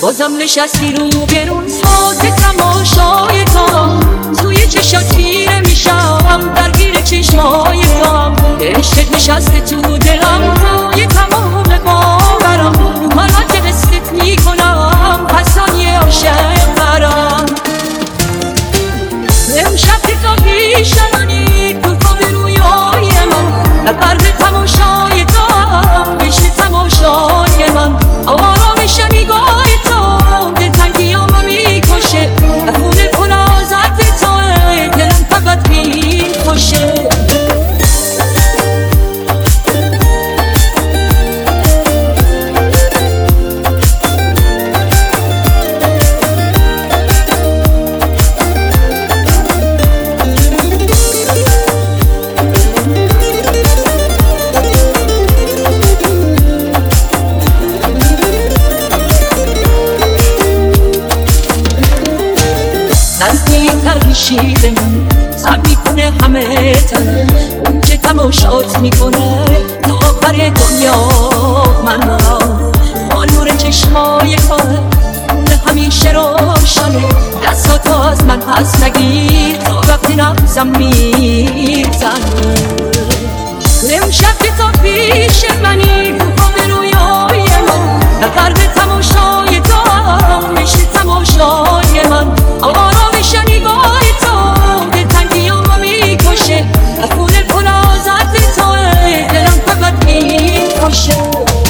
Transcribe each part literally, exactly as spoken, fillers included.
بازم نشستی رو برون فاز تماشای تو، توی چشات تیره میشم درگیر چشمای تو، عشقت نشسته تو دلم توی تمام باورم، حالا که قصت میکنم پس ثانیه عاشق برم. امشب که تا پیشمانی تو خواب رویای من، در قلب تماشای تو بشه تماشای من، آرامش نگاه تو دلتنگیامو میکشه، خون پر از عطر توه دلم فقط میخوشه. نزدیکتر میشیدم سب میکنه همه تن، اون که تماشات میکنه تا آخر دنیا من را، با نور چشمای تو اون همیشه روشنه، دستاتو از من پس نگیر تا وقتی نبزم میزنه. امشب که تا پیش منی تو خواب رویای من، در قلب تماشای تو میشه تماشای من، آرامش نگاه تو دلتنگیامو میکشه، خون پر از عطر توه دلم فقط میکشه.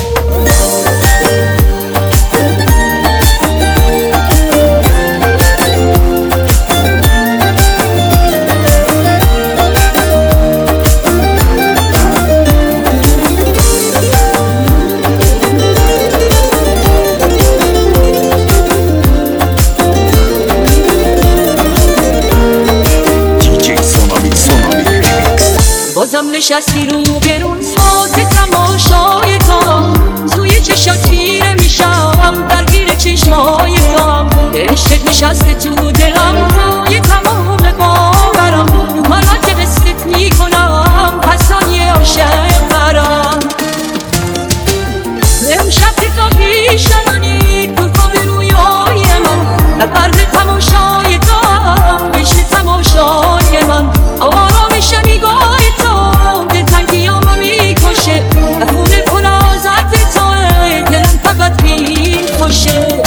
بازم نشستی رو برون فاز تماشای تو، توی چشات تیره میشم درگیر چشمای تو، عشقت نشسته تو دلم توی تمام باورم، حالا که قصت میکنم پس ثانیه عاشق برم. امشب که تا پیشمانی تو خواب رویای من، در قلب تماشای تو بشه تماشای من، آرامش نگاه تو دلتنگیامو میکشه، خون پر از عطر توه دلم فقط میخوشه.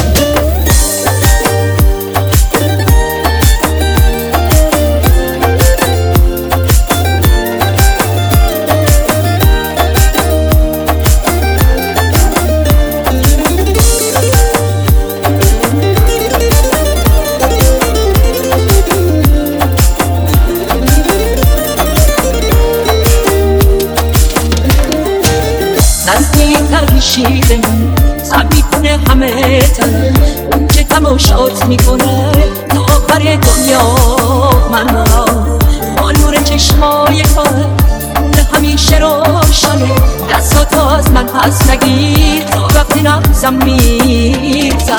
نزدیکتر میشیدم سب میکنه همه تن، اون که تماشات میکنه تا آخر دنیا من را، با نور چشمای تو اون همیشه روشنه، دستاتو از من پس نگیر تا وقتی نبزم میزنه.